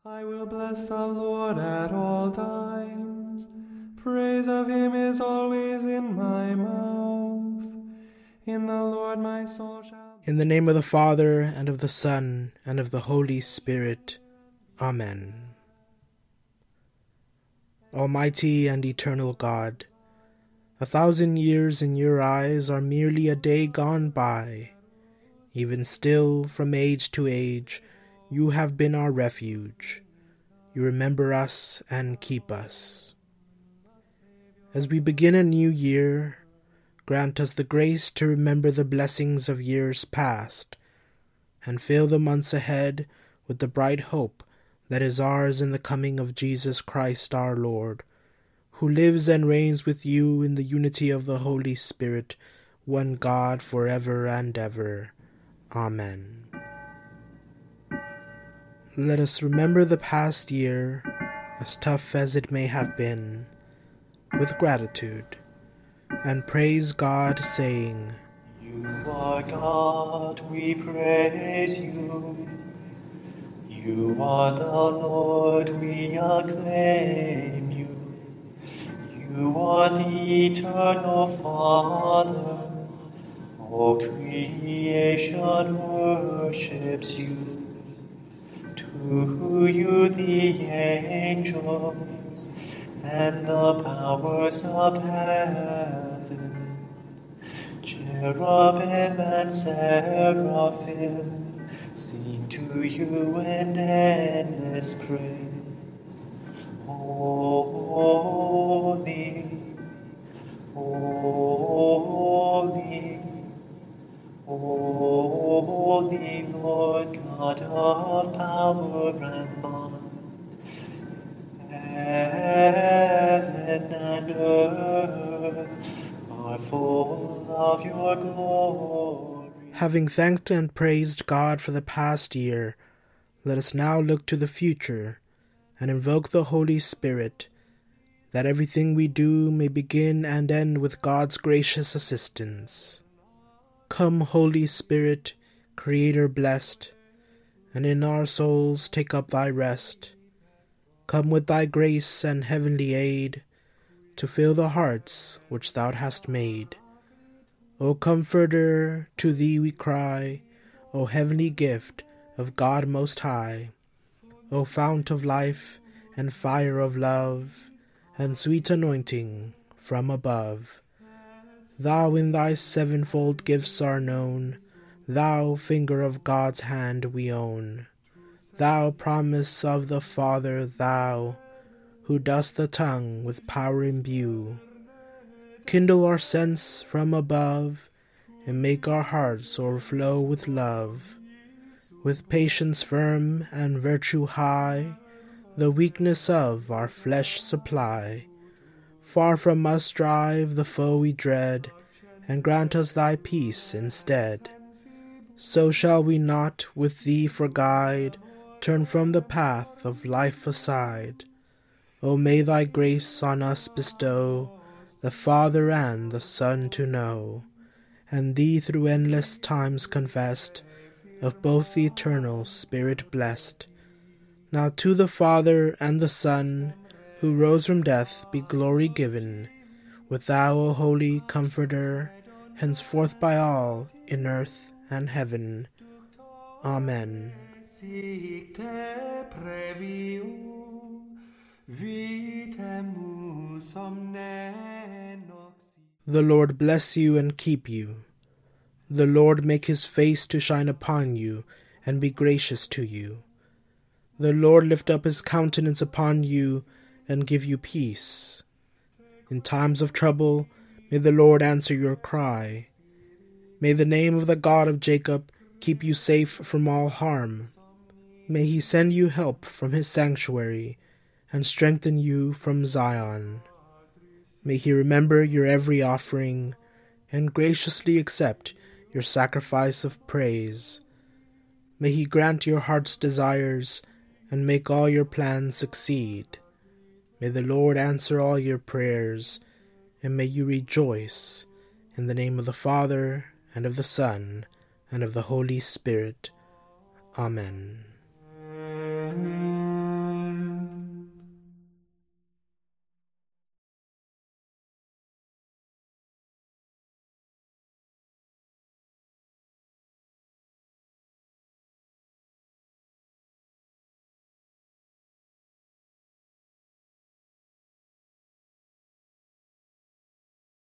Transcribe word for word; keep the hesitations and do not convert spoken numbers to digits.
I will bless the Lord at all times. Praise of him is always in my mouth. In the Lord my soul shall... In the name of the Father, and of the Son, and of the Holy Spirit. Amen. Almighty and eternal God, a thousand years in your eyes are merely a day gone by. Even still, from age to age, you have been our refuge. You remember us and keep us. As we begin a new year, grant us the grace to remember the blessings of years past, and fill the months ahead with the bright hope that is ours in the coming of Jesus Christ our Lord, who lives and reigns with you in the unity of the Holy Spirit, one God, forever and ever. Amen. Let us remember the past year, as tough as it may have been, with gratitude, and praise God, saying, You are God, we praise you. You are the Lord, we acclaim you. You are the eternal Father. All creation worships you. To you the angels and the powers of heaven, cherubim and seraphim, sing to you in endless praise. Holy, holy, holy Lord God of power and might. Heaven and earth are full of your glory. Having thanked and praised God for the past year, let us now look to the future and invoke the Holy Spirit, that everything we do may begin and end with God's gracious assistance. Come, Holy Spirit, Creator blessed, and in our souls take up thy rest. Come with thy grace and heavenly aid, to fill the hearts which thou hast made. O Comforter, to thee we cry, O heavenly gift of God Most High, O fount of life and fire of love, and sweet anointing from above. Thou in thy sevenfold gifts are known, thou finger of God's hand we own. Thou promise of the Father, thou, who dost the tongue with power imbue, kindle our sense from above, and make our hearts o'erflow with love. With patience firm and virtue high, the weakness of our flesh supply. Far from us drive the foe we dread, and grant us thy peace instead. So shall we not, with thee for guide, turn from the path of life aside. O may thy grace on us bestow the Father and the Son to know, and thee through endless times confessed, of both the eternal Spirit blessed. Now to the Father and the Son, who rose from death, be glory given, with thou, O Holy Comforter, henceforth by all in earth and heaven. Amen. The Lord bless you and keep you. The Lord make his face to shine upon you, and be gracious to you. The Lord lift up his countenance upon you, and give you peace. In times of trouble, may the Lord answer your cry. May the name of the God of Jacob keep you safe from all harm. May he send you help from his sanctuary, and strengthen you from Zion. May he remember your every offering, and graciously accept your sacrifice of praise. May he grant your heart's desires, and make all your plans succeed. May the Lord answer all your prayers, and may you rejoice in the name of the Father, and of the Son, and of the Holy Spirit. Amen.